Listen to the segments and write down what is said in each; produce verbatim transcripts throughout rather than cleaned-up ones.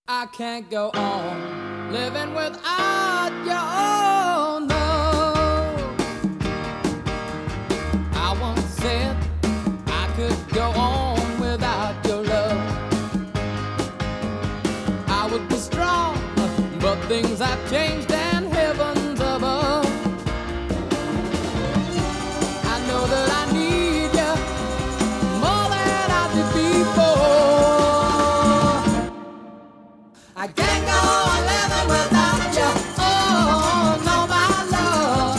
I can't go on living without you. Oh no. I once said I could go on without your love. I would be strong, but things have changed and heaven's above. I know that I need you more than I did before. I can't go on living without you. Oh, no, my love.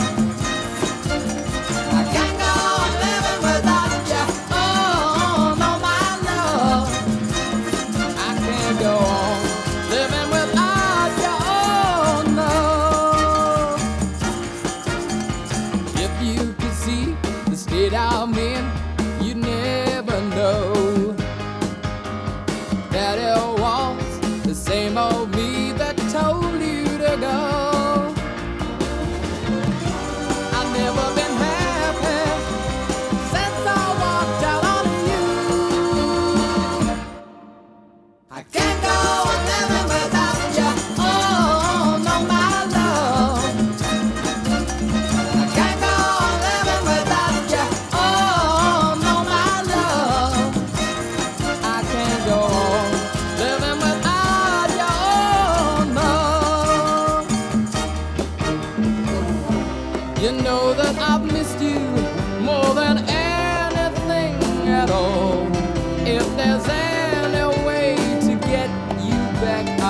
I can't go on living without you. Oh, no, my love. I can't go on living without you. Oh, no. If you could see the state I'm in, you'd never know that it was the same old me that told you to go. I've never been happy since I walked out on you. I can't go on living without you. Oh, no, my love. I can't go on living without you. Oh, no, my love. I can't go on living without you. Oh, no. You know that I've missed you more than anything at all. If there's any way to get you back